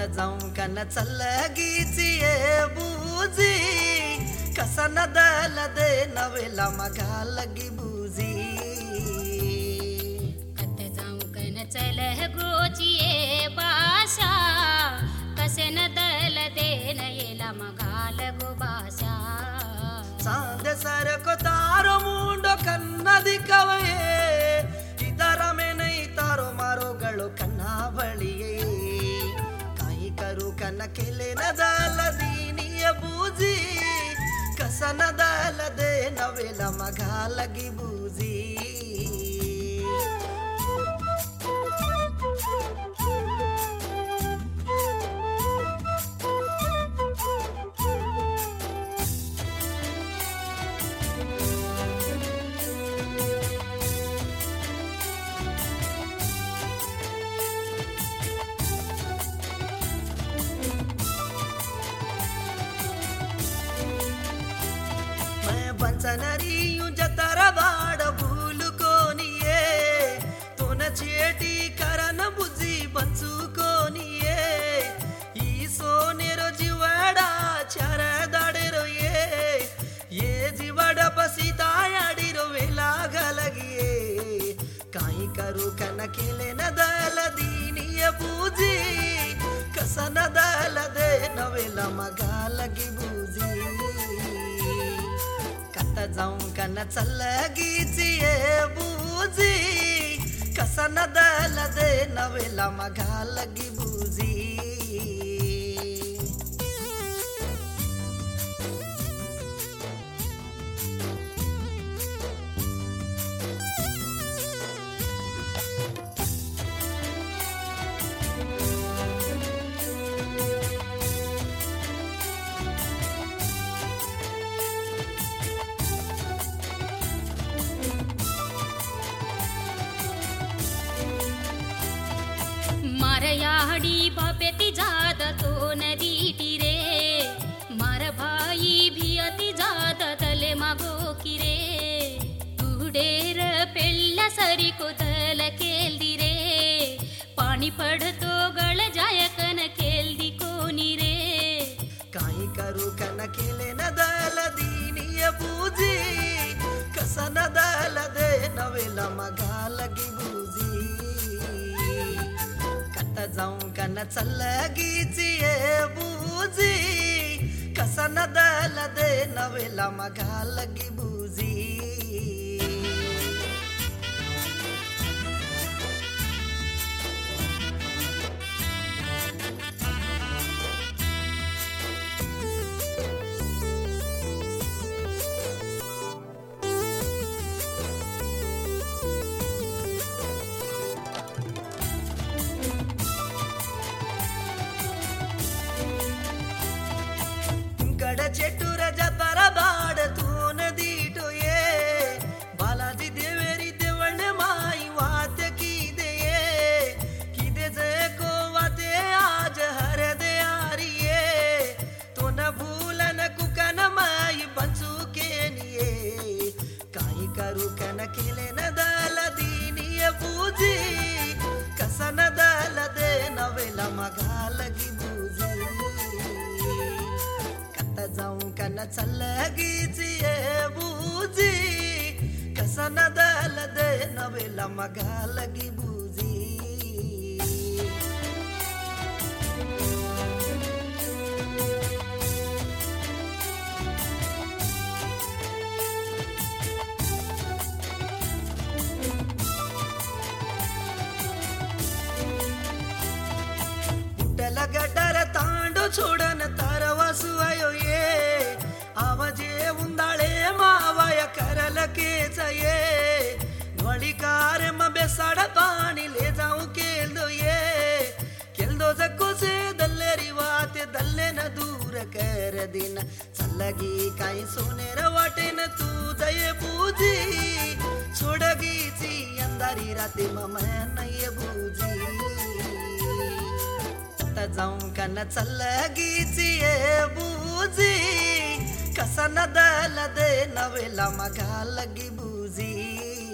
जाऊं का न चल्लगीची ये बूजी कसा न दल दे नवेला मगा लगी बूजी कत जाऊं कन चल गोची ये बाशा कसे न दल दे नयेला मगा लगो बाशा चांद सर को तारो मुंडो कन्ना दिखवे इधर में नहीं तारो मारो गलो कन्ना बलिए काई करू कन्न केले न दल दीनिय बूजी कसा न दल दे नवेला मगा लगी बूजी बंचनरियूं जतर बाड़ भूल कोनिए तोन चेटी करन बुझी बंचू कोनिए ई सोनेरो जीवड़ा चर दाड़ेरो ये जीवड़ा पसीता याडीरो वेला गलगिए काई करू कन केले न दल दीनिय बूजी कसा न दल दे नवेला मगा लगी बूजी जाऊं का न चल्लगीची ये बूजी कसा न दल दे नवेला मगा लगी बूजी मरयाडी बापेती जाद तो नदीटी रे मर भाई भी अति जाद तले मागो की रे तुडेर पेल्ला सरी को तल केल्दी रे पानी पड़तो गळ जाय कन केल्दी कोनी रे काई करू कन केले न दल दीनिय बूजी कसा न दल दे नवेला मगा लगी बूजी जाऊं का न चल्लगीची ये बूजी कसा न दल दे नवेला मगा लगी बूजी చెట్టుర జతర బాడ తూన దీటో ఏ బాలాజీ దేవేరి దేవళ్ళ మాయి వాత कीदे जे को वाते आज हर दे आरिये तो न भूलन कुकन माई बंसू के निये काई करू कन केले न दल दीनिय बूजी कसा न दल दे नवेला मगा लगी बूजी जाऊं का न चल्लगीची ये बूजी कसा न दल दे नवेला मगा लगी बूजी पुटल गडर तांडो छोडन तरवासु आयो ये आवाजे उंदाळे मावाय करल केच ये नोळिकार म बेसाड पाणी ले जाऊ केल्दो जक्को से दल्लेरी वाते दल्ले न दूर कर दिन चल्लगी काई सोनेर वाटे न तू जये बूजी छोडगीची अंधारी राते मम नय बूजी जाऊं का न चल्लगीची ये बूजी कसा न दल दे नवेला मगा लगी बूजी